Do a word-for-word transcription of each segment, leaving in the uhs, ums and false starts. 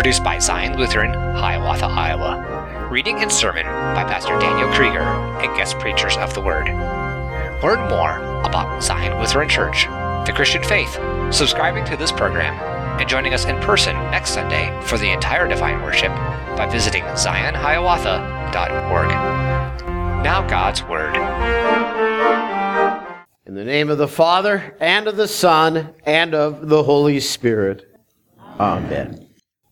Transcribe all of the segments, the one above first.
produced by Zion Lutheran, Hiawatha, Iowa. Reading and sermon by Pastor Daniel Krieger and guest preachers of the Word. Learn more about Zion Lutheran Church, the Christian faith, subscribing to this program, and joining us in person next Sunday for the entire Divine Worship by visiting zion hiawatha dot org. Now God's Word. In the name of the Father, and of the Son, and of the Holy Spirit. Amen.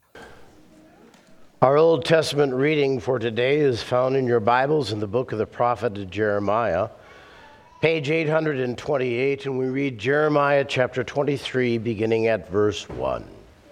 Our Old Testament reading for today is found in your Bibles in the book of the prophet Jeremiah, page eight hundred twenty-eight, and we read Jeremiah chapter twenty-three, beginning at verse one.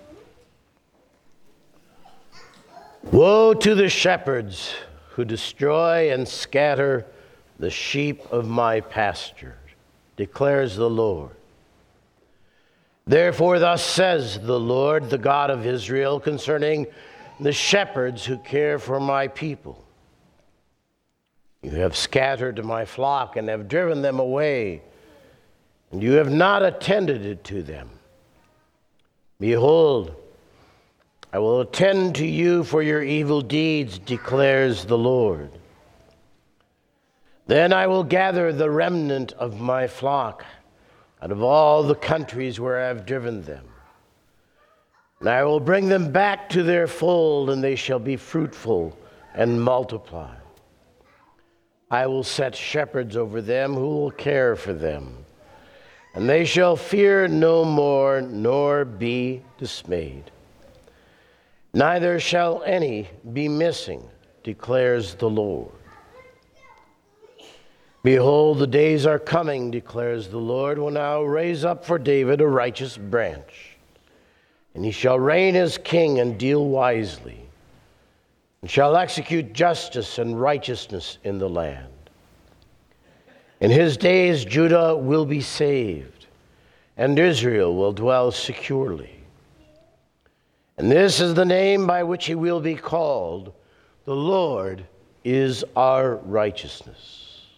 Woe to the shepherds who destroy and scatter the sheep of my pasture, declares the Lord. Therefore thus says the Lord, the God of Israel, concerning the shepherds who care for my people. You have scattered my flock and have driven them away, and you have not attended to them. Behold, I will attend to you for your evil deeds, declares the Lord. Then I will gather the remnant of my flock out of all the countries where I have driven them. And I will bring them back to their fold, and they shall be fruitful and multiply. I will set shepherds over them who will care for them, and they shall fear no more, nor be dismayed. Neither shall any be missing, declares the Lord. Behold, the days are coming, declares the Lord, when I will raise up for David a righteous branch, and he shall reign as king and deal wisely, and shall execute justice and righteousness in the land. In his days Judah will be saved, and Israel will dwell securely. And this is the name by which he will be called: the Lord is our righteousness.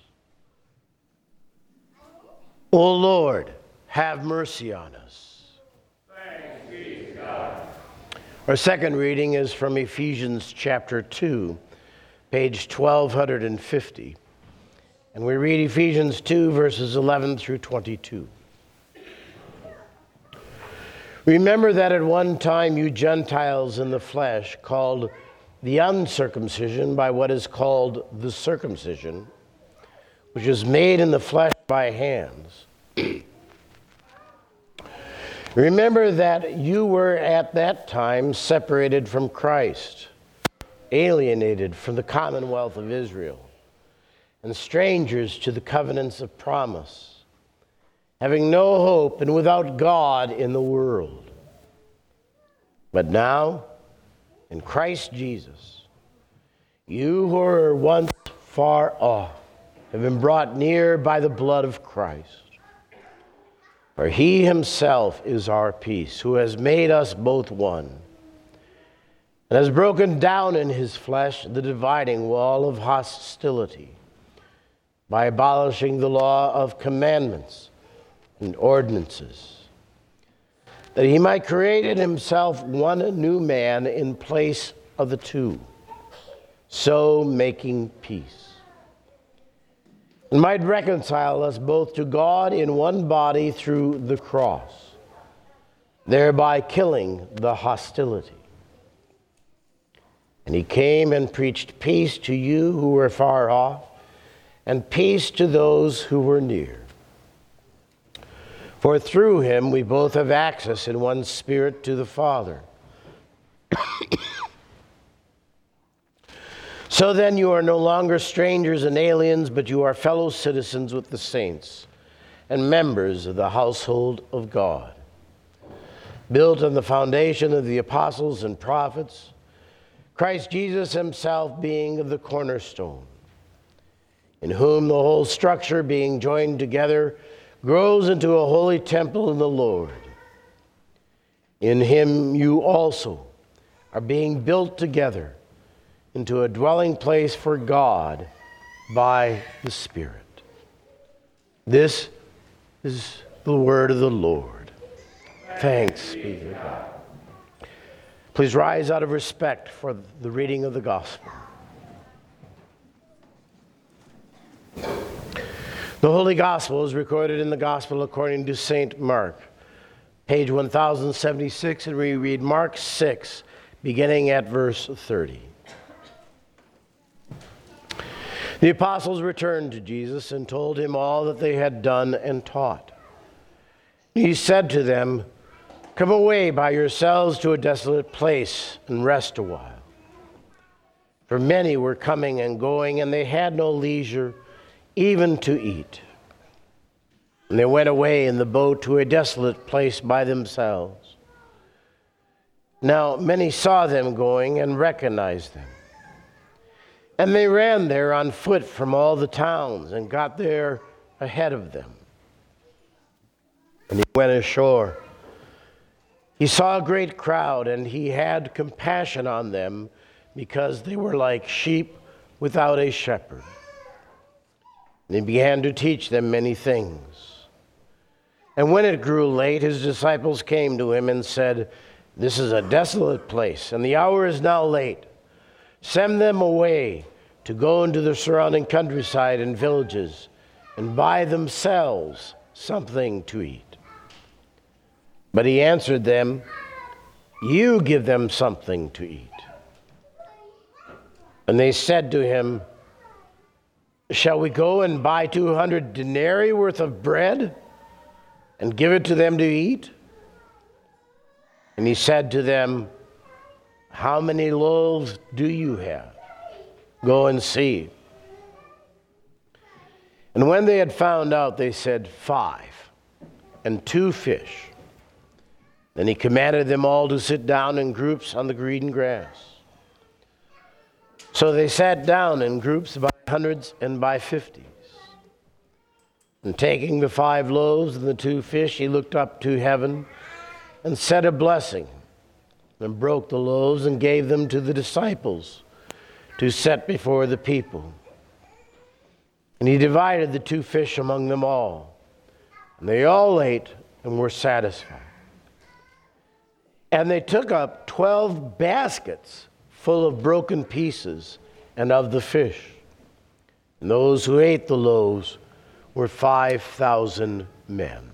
O Lord, have mercy on us. Thanks be to God. Our second reading is from Ephesians chapter two, page twelve fifty. And we read Ephesians two, verses eleven through twenty-two. Remember that at one time you Gentiles in the flesh, called the uncircumcision by what is called the circumcision, which is made in the flesh by hands. Remember that you were at that time separated from Christ, alienated from the commonwealth of Israel, and strangers to the covenants of promise, having no hope and without God in the world. But now, in Christ Jesus, you who were once far off have been brought near by the blood of Christ. For he himself is our peace, who has made us both one, and has broken down in his flesh the dividing wall of hostility, by abolishing the law of commandments and ordinances, that he might create in himself one new man in place of the two, so making peace, and might reconcile us both to God in one body through the cross, thereby killing the hostility. And he came and preached peace to you who were far off, and peace to those who were near. For through him we both have access in one Spirit to the Father. So then you are no longer strangers and aliens, but you are fellow citizens with the saints and members of the household of God, built on the foundation of the apostles and prophets, Christ Jesus himself being the cornerstone, in whom the whole structure being joined together grows into a holy temple in the Lord. In him you also are being built together into a dwelling place for God by the Spirit. This is the word of the Lord. Thanks be to God. Please rise out of respect for the reading of the gospel. The Holy Gospel is recorded in the Gospel according to Saint Mark, page one thousand seventy-six, and we read Mark six, beginning at verse thirty. The apostles returned to Jesus and told him all that they had done and taught. He said to them, "Come away by yourselves to a desolate place and rest a while." For many were coming and going, and they had no leisure even to eat. And they went away in the boat to a desolate place by themselves. Now many saw them going and recognized them. And they ran there on foot from all the towns and got there ahead of them. And he went ashore. He saw a great crowd, and he had compassion on them because they were like sheep without a shepherd. And he began to teach them many things. And when it grew late, his disciples came to him and said, "This is a desolate place, and the hour is now late. Send them away to go into the surrounding countryside and villages and buy themselves something to eat." But he answered them, "You give them something to eat." And they said to him, "Shall we go and buy two hundred denarii worth of bread and give it to them to eat?" And he said to them, "How many loaves do you have? Go and see." And when they had found out, they said, "Five, and two fish." Then he commanded them all to sit down in groups on the green grass. So they sat down in groups by hundreds and by fifties. And taking the five loaves and the two fish, he looked up to heaven and said a blessing, and broke the loaves and gave them to the disciples to set before the people. And he divided the two fish among them all. And they all ate and were satisfied. And they took up twelve baskets full of broken pieces and of the fish. And those who ate the loaves were five thousand men.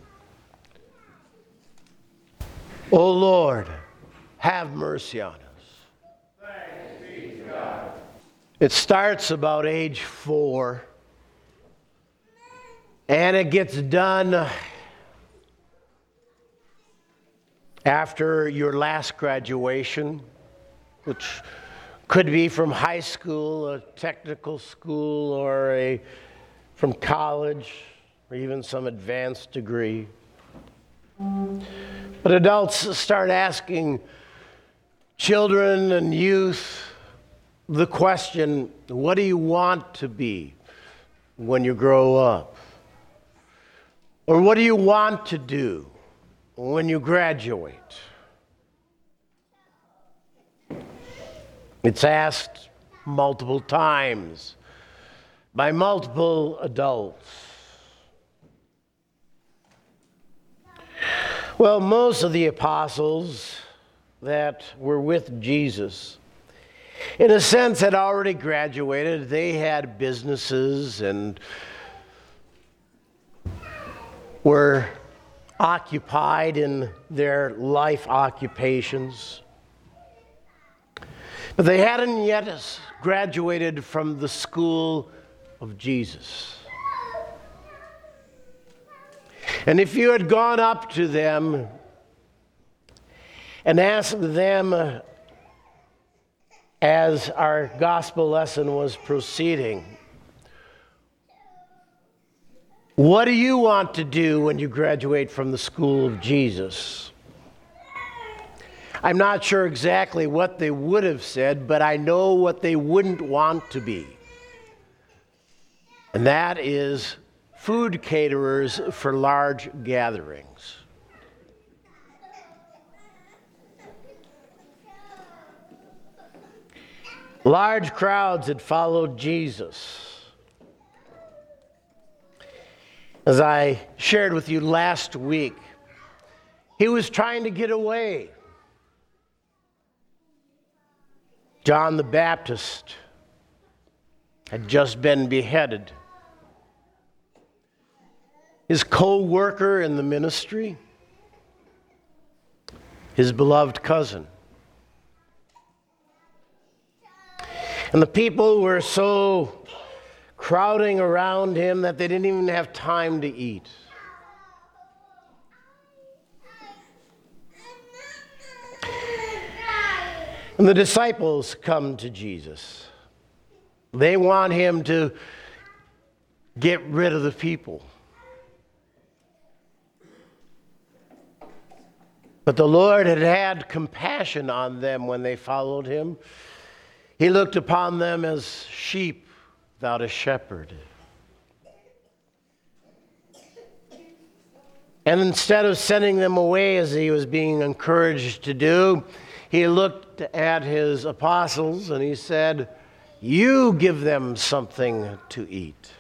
O Lord, have mercy on us. Thanks be to God. It starts about age four, and it gets done after your last graduation, which could be from high school, a technical school, or a from college, or even some advanced degree. But adults start asking children and youth the question, what do you want to be when you grow up? Or what do you want to do when you graduate? It's asked multiple times by multiple adults. Well, most of the apostles that were with Jesus, in a sense, had already graduated. They had businesses and were occupied in their life occupations. But they hadn't yet graduated from the school of Jesus. And if you had gone up to them and asked them, as our gospel lesson was proceeding, what do you want to do when you graduate from the school of Jesus? I'm not sure exactly what they would have said, but I know what they wouldn't want to be. And that is food caterers for large gatherings. Large crowds had followed Jesus. As I shared with you last week, he was trying to get away John the Baptist had just been beheaded. His co-worker in the ministry, his beloved cousin. And the people were so crowding around him that they didn't even have time to eat. And the disciples come to Jesus. They want him to get rid of the people. But the Lord had had compassion on them when they followed him. He looked upon them as sheep without a shepherd. And instead of sending them away as he was being encouraged to do, he looked at his apostles and he said, "You give them something to eat."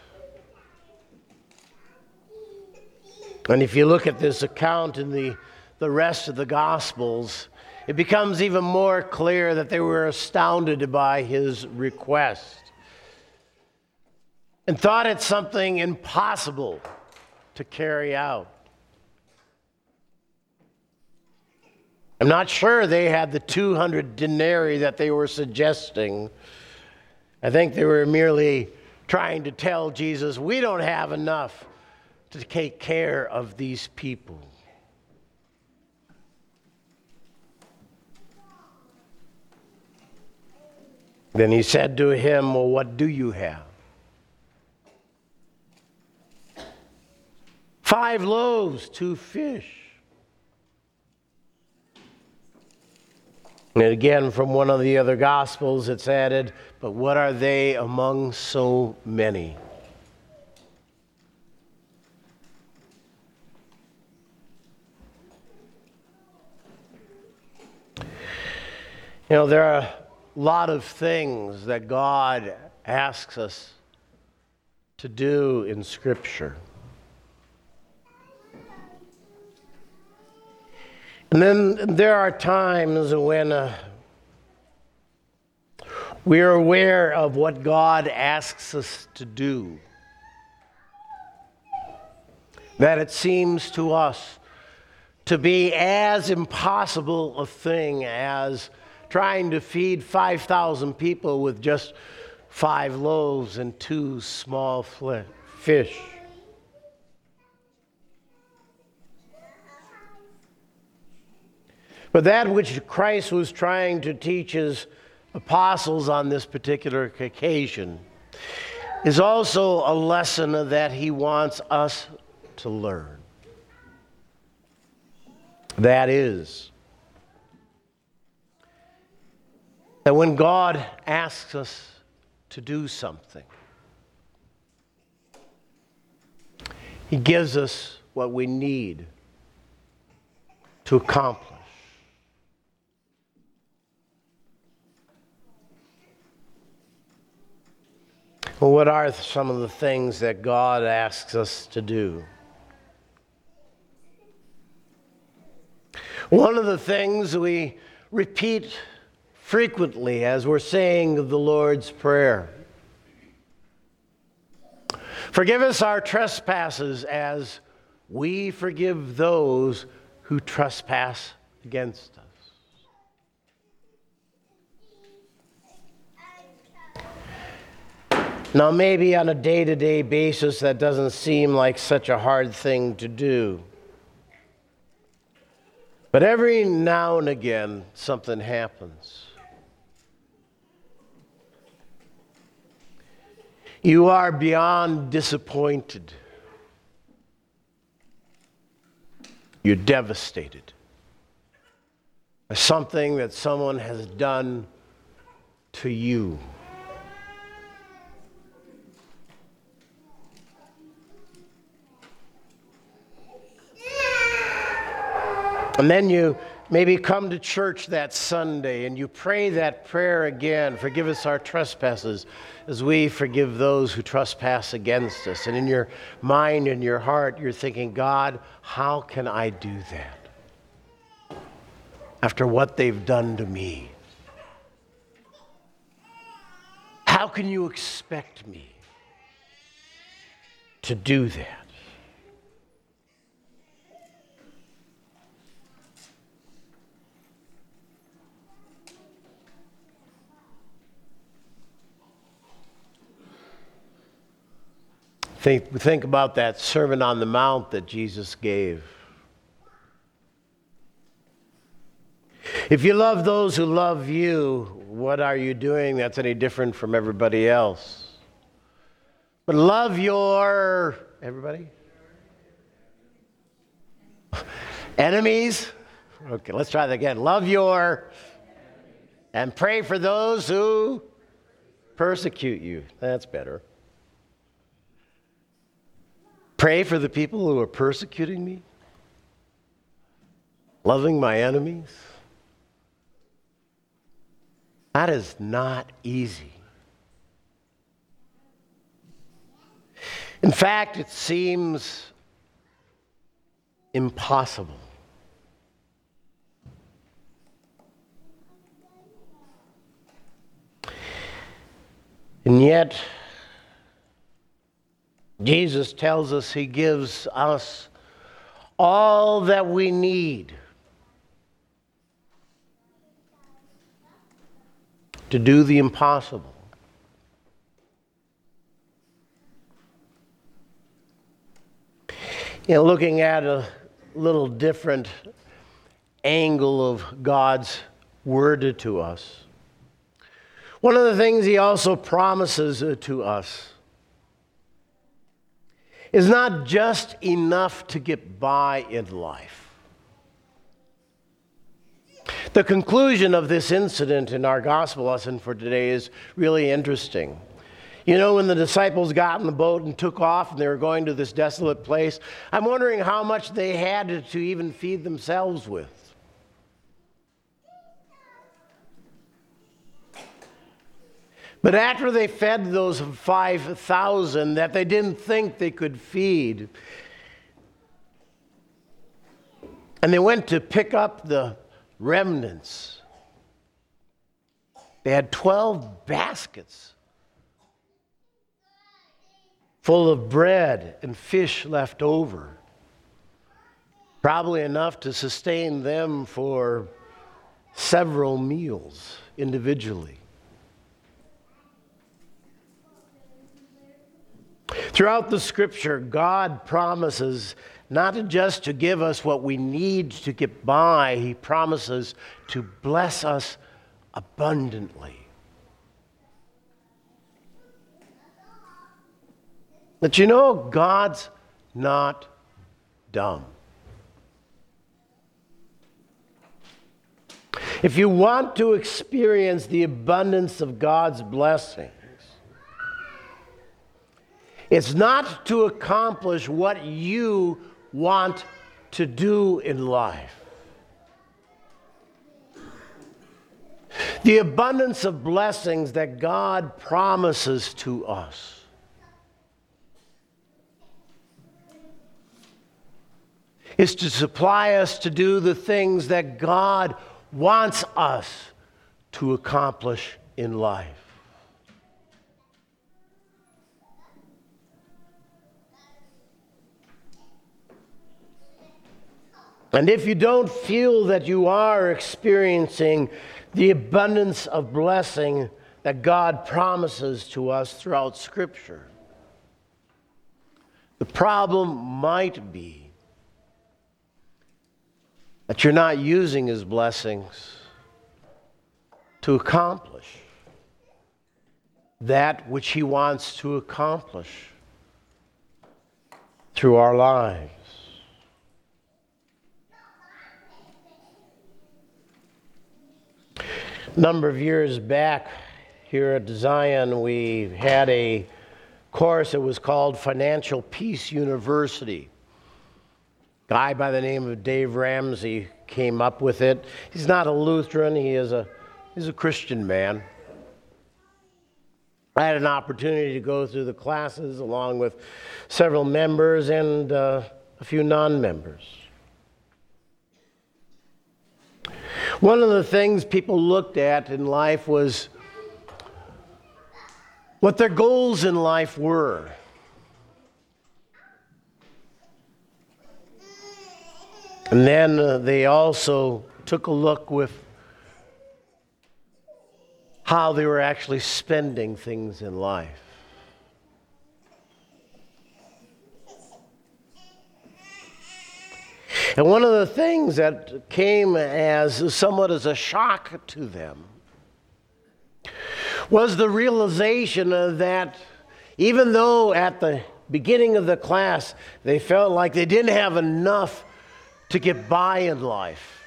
And if you look at this account in the, the rest of the Gospels, it becomes even more clear that they were astounded by his request and thought it something impossible to carry out. I'm not sure they had the two hundred denarii that they were suggesting. I think they were merely trying to tell Jesus, we don't have enough to take care of these people. Then he said to him, well, what do you have? Five loaves, two fish. And again, from one of the other Gospels, it's added, but what are they among so many? You know, there are a lot of things that God asks us to do in Scripture. And then there are times when uh, we are aware of what God asks us to do, that it seems to us to be as impossible a thing as trying to feed five thousand people with just five loaves and two small fish. But that which Christ was trying to teach his apostles on this particular occasion is also a lesson that he wants us to learn. That is, that when God asks us to do something, he gives us what we need to accomplish. Well, what are some of the things that God asks us to do? One of the things we repeat frequently as we're saying the Lord's Prayer. Forgive us our trespasses as we forgive those who trespass against us. Now, maybe on a day-to-day basis, that doesn't seem like such a hard thing to do. But every now and again, something happens. You are beyond disappointed. You're devastated by something that someone has done to you. And then you maybe come to church that Sunday and you pray that prayer again. Forgive us our trespasses as we forgive those who trespass against us. And in your mind and your heart, you're thinking, God, how can I do that after what they've done to me? How can you expect me to do that? Think, think about that Sermon on the Mount that Jesus gave. If you love those who love you, what are you doing that's any different from everybody else? But love your, everybody? Enemies? Okay, let's try that again. Love your, and pray for those who persecute you. That's better. Pray for the people who are persecuting me, loving my enemies. That is not easy. In fact, it seems impossible. And yet, Jesus tells us he gives us all that we need to do the impossible. You know, looking at a little different angle of God's word to us, one of the things he also promises to us is not just enough to get by in life. The conclusion of this incident in our gospel lesson for today is really interesting. You know, when the disciples got in the boat and took off and they were going to this desolate place, I'm wondering how much they had to, to even feed themselves with. But after they fed those five thousand that they didn't think they could feed, and they went to pick up the remnants, they had twelve baskets full of bread and fish left over, probably enough to sustain them for several meals individually. Throughout the scripture, God promises not just to give us what we need to get by, he promises to bless us abundantly. But you know, God's not dumb. If you want to experience the abundance of God's blessing, it's not to accomplish what you want to do in life. The abundance of blessings that God promises to us is to supply us to do the things that God wants us to accomplish in life. And if you don't feel that you are experiencing the abundance of blessing that God promises to us throughout Scripture, the problem might be that you're not using his blessings to accomplish that which he wants to accomplish through our lives. A number of years back here at Zion, we had a course that was called Financial Peace University. A guy by the name of Dave Ramsey came up with it. He's not a Lutheran, he is a, he's a Christian man. I had an opportunity to go through the classes along with several members and uh, a few non-members. One of the things people looked at in life was what their goals in life were. And then uh, they also took a look with how they were actually spending things in life. And one of the things that came as somewhat as a shock to them was the realization that even though at the beginning of the class they felt like they didn't have enough to get by in life,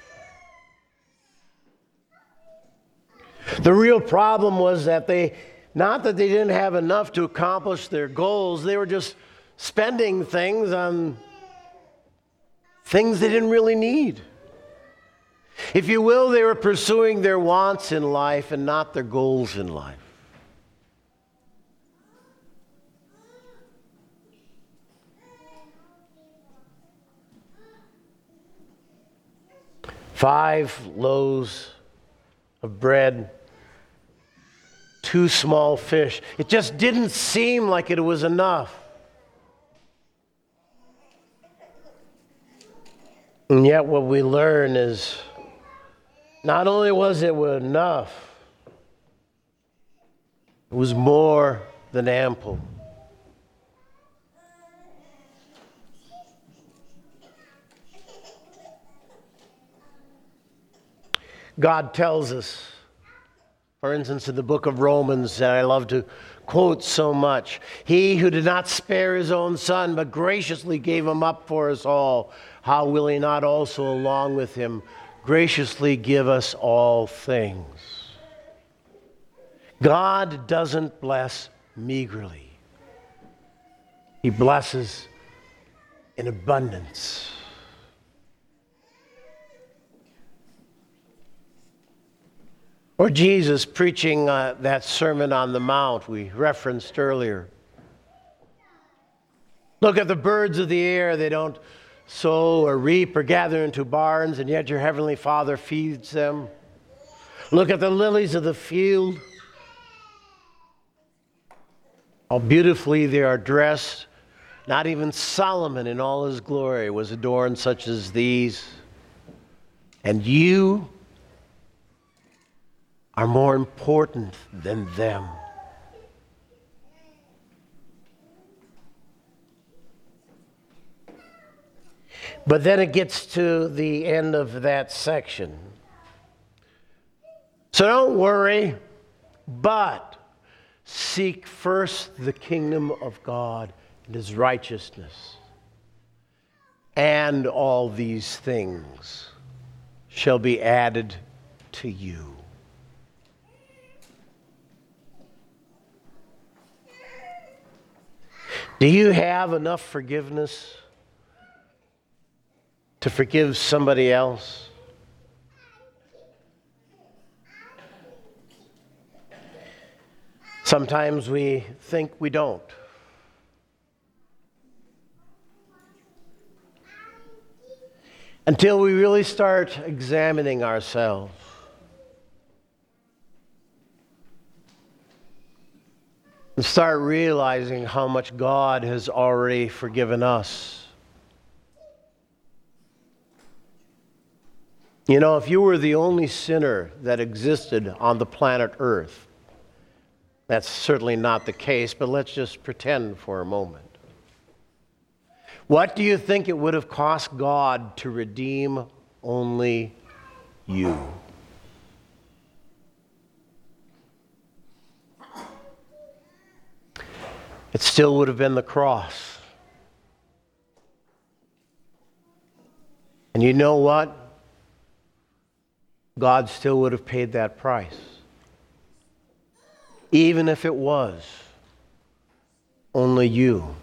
the real problem was that they, not that they didn't have enough to accomplish their goals, they were just spending things on things they didn't really need. If you will, they were pursuing their wants in life and not their goals in life. Five loaves of bread, two small fish. It just didn't seem like it was enough. And yet what we learn is not only was it enough, it was more than ample. God tells us, for instance, in the book of Romans that I love to quote so much, He who did not spare His own Son, but graciously gave Him up for us all, how will He not also along with Him graciously give us all things? God doesn't bless meagerly. He blesses in abundance. Or Jesus preaching uh, that Sermon on the Mount we referenced earlier. Look at the birds of the air. They don't sow or reap or gather into barns, and yet your heavenly Father feeds them. Look at the lilies of the field. How beautifully they are dressed. Not even Solomon in all his glory was adorned such as these. And you are more important than them. But then it gets to the end of that section. So don't worry, but seek first the kingdom of God and His righteousness, and all these things shall be added to you. Do you have enough forgiveness to forgive somebody else? Sometimes we think we don't. Until we really start examining ourselves. And start realizing how much God has already forgiven us. You know, if you were the only sinner that existed on the planet Earth, that's certainly not the case, but let's just pretend for a moment. What do you think it would have cost God to redeem only you? It still would have been the cross. And you know what? God still would have paid that price. Even if it was only you.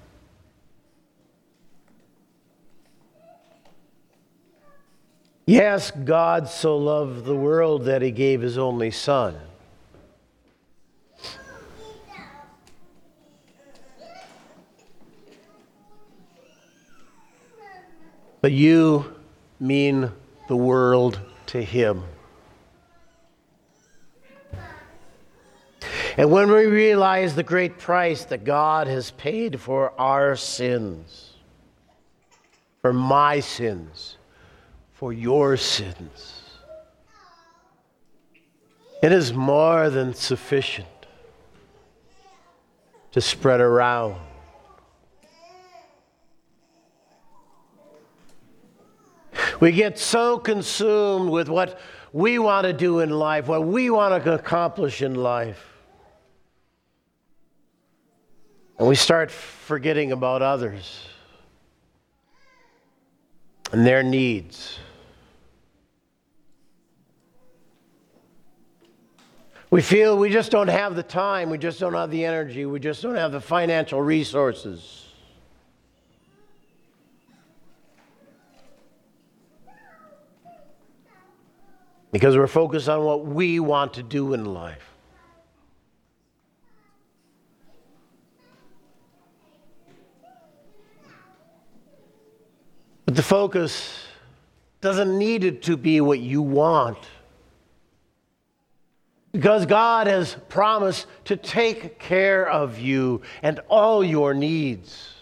Yes, God so loved the world that He gave His only Son. But you mean the world to Him. And when we realize the great price that God has paid for our sins, for my sins, for your sins, it is more than sufficient to spread around. We get so consumed with what we want to do in life, what we want to accomplish in life. And we start forgetting about others and their needs. We feel we just don't have the time, we just don't have the energy, we just don't have the financial resources. Because we're focused on what we want to do in life. But the focus doesn't need it to be what you want. Because God has promised to take care of you and all your needs.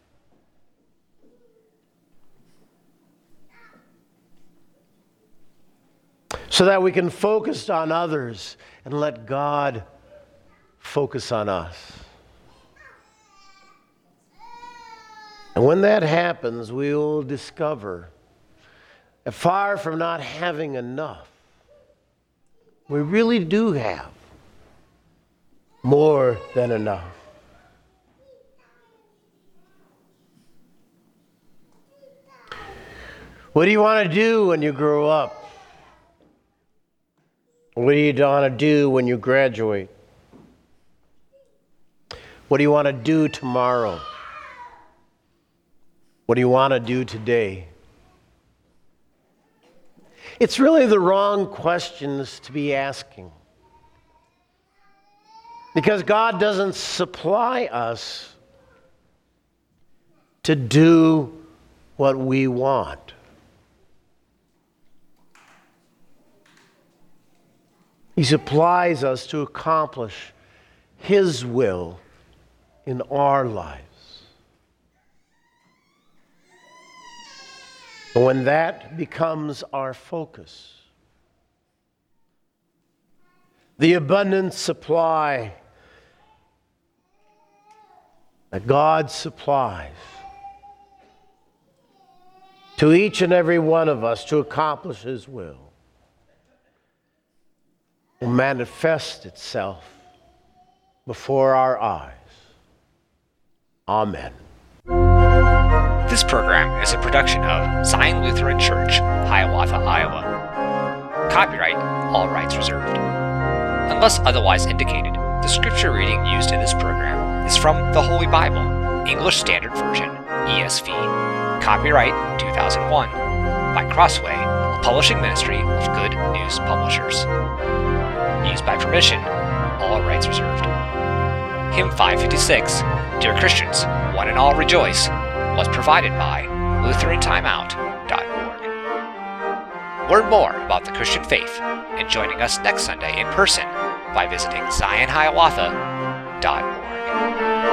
So that we can focus on others and let God focus on us. And when that happens, we will discover that far from not having enough, we really do have more than enough. What do you want to do when you grow up? What do you want to do when you graduate? What do you want to do tomorrow? What do you want to do today? It's really the wrong questions to be asking. Because God doesn't supply us to do what we want. He supplies us to accomplish His will in our lives. And when that becomes our focus, the abundant supply that God supplies to each and every one of us to accomplish His will will manifest itself before our eyes. Amen. This program is a production of Zion Lutheran Church, Hiawatha, Iowa. Copyright, all rights reserved. Unless otherwise indicated, the scripture reading used in this program is from the Holy Bible, English Standard Version, E S V. Copyright two thousand one by Crossway, a publishing ministry of Good News Publishers. Used by permission, all rights reserved. Hymn five fifty-six, Dear Christians, One and All Rejoice, was provided by Lutheran Timeout dot org. Learn more about the Christian faith and joining us next Sunday in person by visiting Zion Hiawatha dot org.